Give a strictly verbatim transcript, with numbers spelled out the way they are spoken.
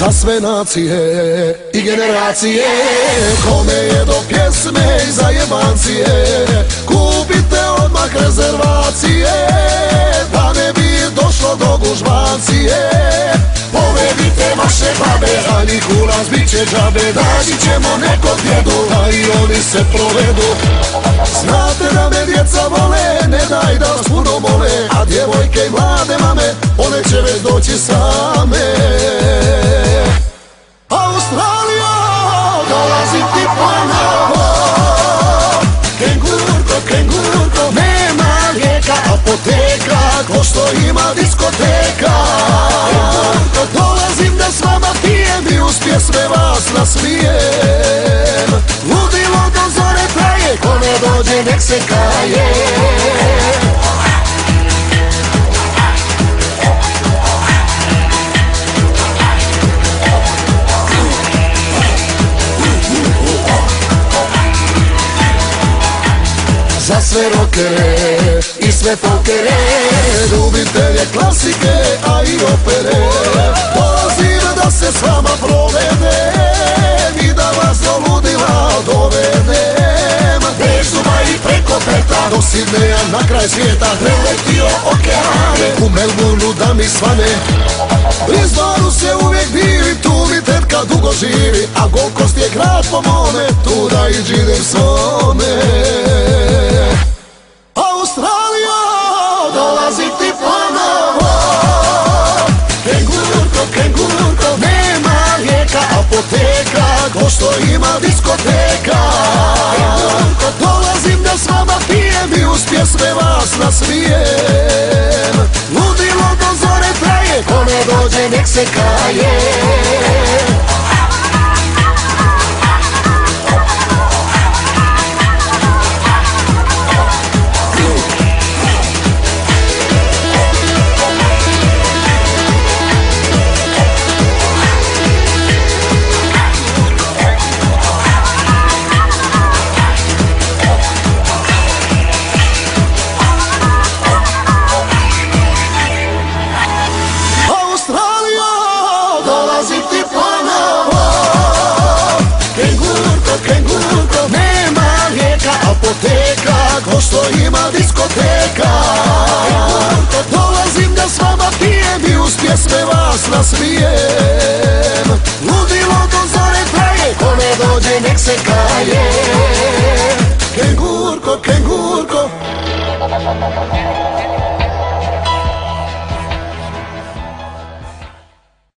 za sve nacije i generacije. Kome je do pjesme i za jebancije, kupite odmah rezervacije, da ne bi došlo do gužvancije. Povedite vaše babe, a njih ulaz bit će džabe. Naći ćemo nekog djedu, da i oni se provedu. Znate da me djeca vole, ne daj da vas puno mole, a djevojke i mlade mame, one će već doći same. Australija, dolazim ti ponovo. Kengurko, kengurko, nema lijeka, apoteka, ko što ima diskoteka. Kengurko, dolazim da s vama pijem i uz pjesme vas nasmijem. Ludilo do zore traje, ko ne dođe nek se kaje. Za sve rokere i sve folkere, ljubitelje klasike, a i opere, dolazim da se s vama provedem i da vas do ludila dovedem. Bez zuba i preko peta, do Sidneja na kraj svijeta, preletio okeane, u Melbourneu da mi svane. Brisbaneu se uvijek divim, tu mi tetka dugo živi, a Gold Coast je grad po mome, tu da i idem svome. Australija, dolazim ti ponovo. Kengurko, kengurko, nema lijeka, apoteka, ko što ima diskoteka. Kengurko, dolazim da s vama pijem i uz pjesme vas nasmijem. Ludilo do zore traje, ko ne dođe nek se kaje. Ko što ima diskoteka. Kengurko, dolazim da s vama pijem i uz pjesme vas nasmijem. Ludilo do zore traje, ko ne dođe nek se kaje. Kengurko, kengurko.